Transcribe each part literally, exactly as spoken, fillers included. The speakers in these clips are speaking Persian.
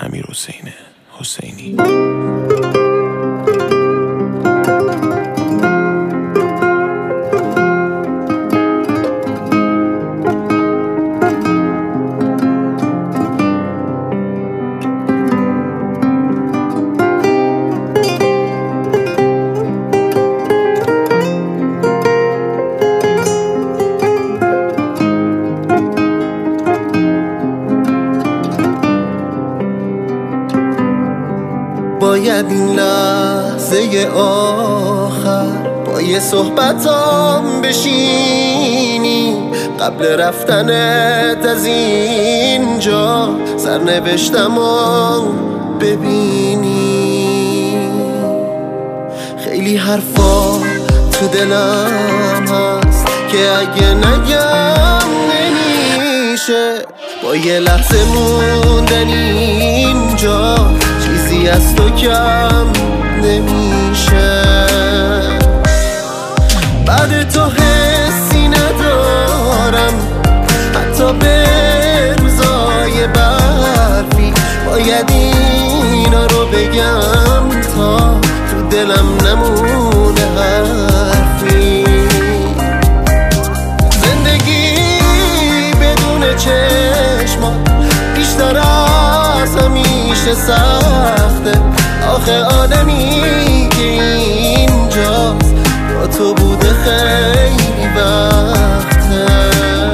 امیرحسین حسینی. باید این لحظه آخر با یه صحبتام بشینی، قبل رفتنت از اینجا سرنوشتمو ببینی. خیلی حرفا تو دلم هست که اگه نگم نمیشه، با یه لحظه موندن اینجا چیزی از تو کم نمیشه. بعد تو حسی ندارم حتی به روزای برفی، باید اینا رو بگم تا تو دلم نمونه حرفی. زندگی بدون چشمات بیشتر از همیشه سخته، آخه آدمی که اینجاست با تو بوده خیلی وقته.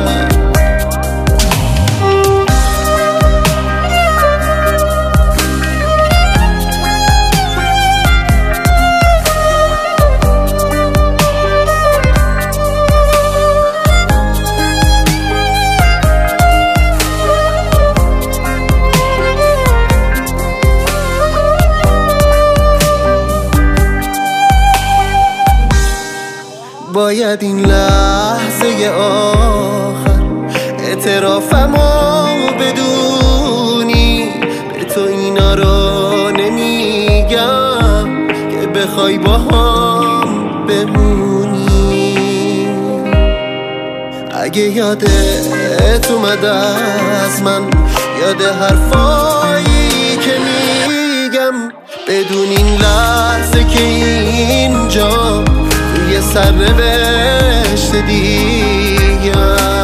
باید این لحظه آخر اعترافمو بدونی، به تو اینا رو نمیگم که بخوای با هم بمونی. اگه یادت اومد از من، یاد حرفایی که میگم، بدون این لحظه که اینجا یه سرنوشت دیگه.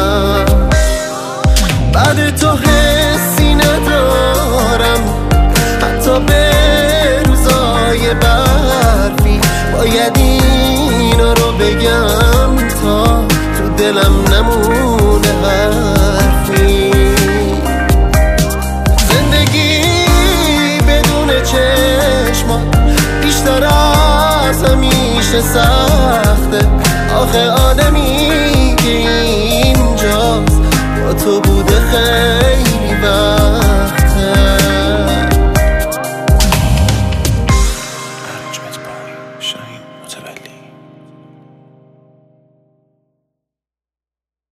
بعد تو حسی ندارم حتی به روزای برفی، باید اینا رو بگم تا تو دلم نمونه حرفی. زندگی بدون چشمات بیشتر از همیشه سخته، آخه آدمی که اینجاست با تو بوده خیلی